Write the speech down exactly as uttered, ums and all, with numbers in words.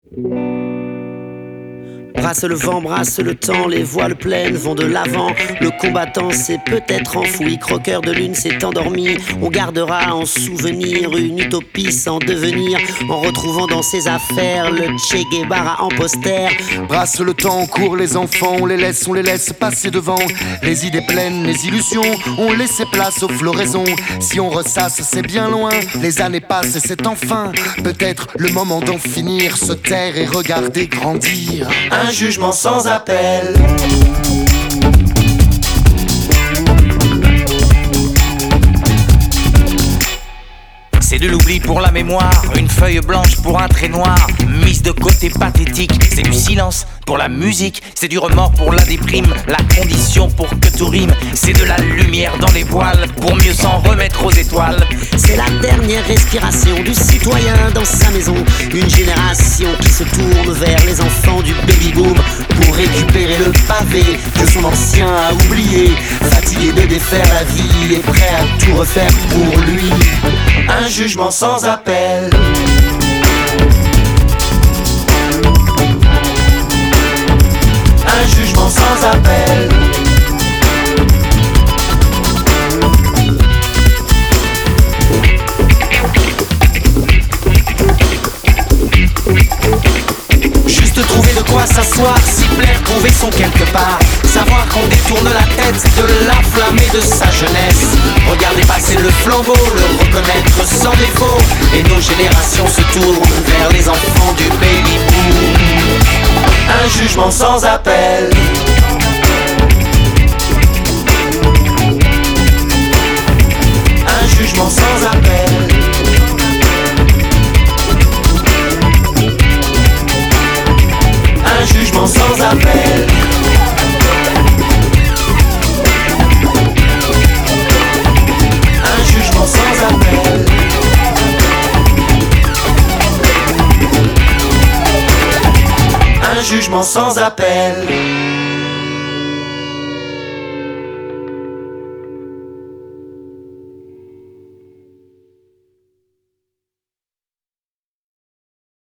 Brasse le vent, brasse le temps, les voiles pleines vont de l'avant. Le combattant s'est peut-être enfoui, croqueur de lune s'est endormi. On gardera en souvenir une utopie sans devenir, en retrouvant dans ses affaires le Che Guevara en poster. Brasse le temps, on court les enfants, on les laisse, on les laisse passer devant. Les idées pleines, les illusions, on laisse place aux floraisons. Si on ressasse, c'est bien loin, les années passent et c'est enfin peut-être le moment d'en finir, se taire et regarder grandir. Un jugement sans appel. C'est de l'oubli pour la mémoire, une feuille blanche pour un trait noir, mise de côté pathétique. C'est du silence pour la musique, c'est du remords pour la déprime, la condition pour que tout rime. C'est de la lumière dans les voiles pour mieux s'en remettre aux étoiles. C'est la dernière respiration du citoyen dans sa maison. Une génération qui se tourne vers les enfants du baby-boom pour récupérer le pavé que son ancien a oublié. Fatigué de défaire la vie et prêt à tout refaire pour lui. Un jugement sans appel. Un jugement sans appel. Juste trouver de quoi s'asseoir, s'y plaire, trouver son quelque part. Savoir qu'on détourne la tête de la flamme et de sa jeunesse. Regarder passer le flambeau, le reconnaître sans défaut. Et nos générations se tournent vers les enfants du baby boom. Un jugement sans appel. Un jugement sans appel. Un jugement sans appel. Un jugement sans appel. Un jugement sans appel.